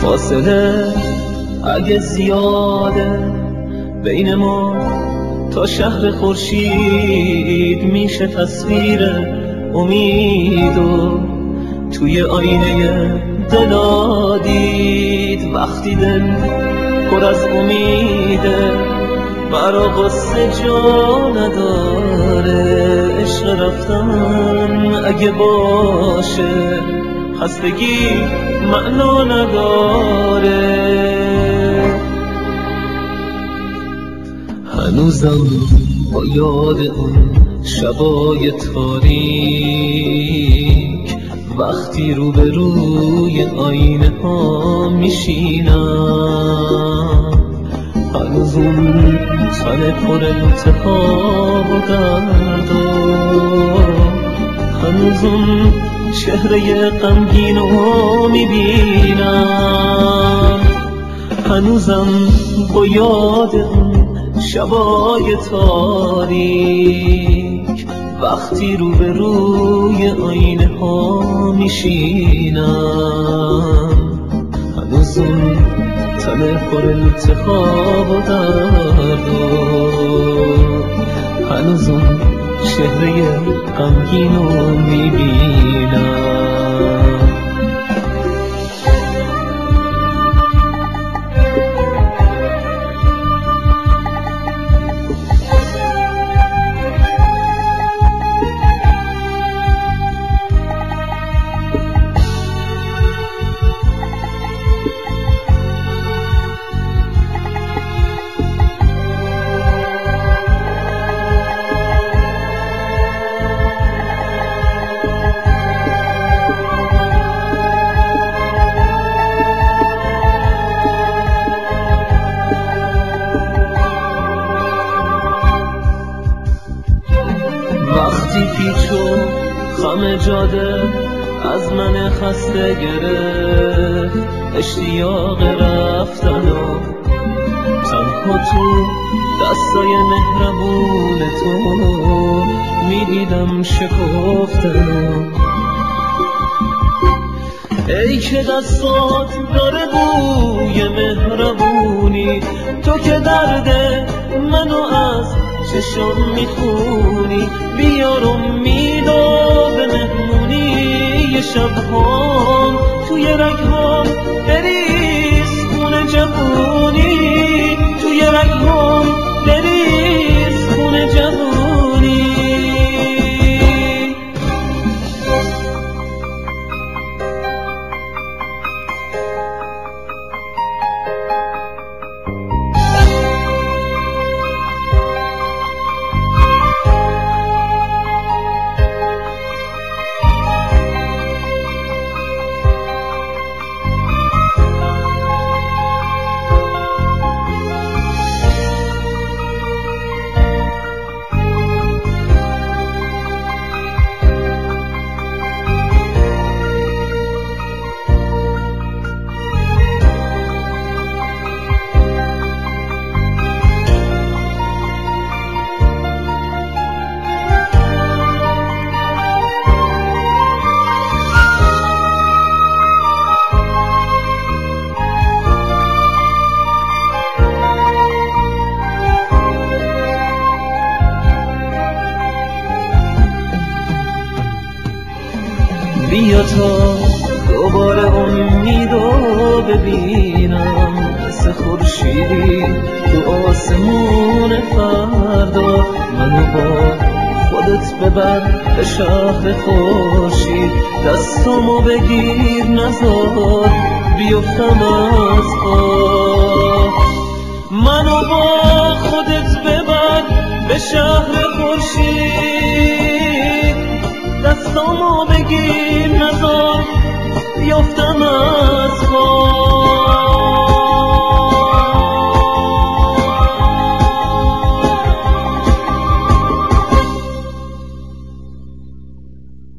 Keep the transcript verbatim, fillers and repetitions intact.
فاصله اگه زیاده بین ما تا شهر خورشید میشه تصویر امید و توی آینه دلا دید. وقتی دل پر از امیده برا قصه جا نداره، عشق رفتن اگه باشه خستگی معنا نداره. هنوزم با یاد اون شبای تاریک وقتی رو به روی آینه ها میشینم، هنوز اون تن پر التهاب و درد و هنوز اون چهره غمگین رو میبینم. هنوزم با یاد اون شبای تاریک وقتی رو به روی آینه ها میشینم، هنوز اون تن پر التهاب و درد و هنوز اون چهره غمگین رو میبینم. وقتی پیچ و خم جاده از من خسته گرفت، اشتیاق رفتن و تنها تو دستای مهربون تو میدیدم شکفتن. ای که دستات داره بوی مهربونی، تو که درد منو از چشم میخونی، بیار امیدو به مهمونی یه شب هم توی رگ‌هام بریز خون جوونی، توی رگ‌هام بریز خون جوونی. بیا تا دوباره امیدو ببینم، مثل خورشیدی تو آسمون فردا. منو با خودت ببر به شهر خورشید، دستامو بگیر نذار بیفتم از پا. منو با خودت ببر به شهر خورشید، دستامو بگیر نذار بیفتم از پا.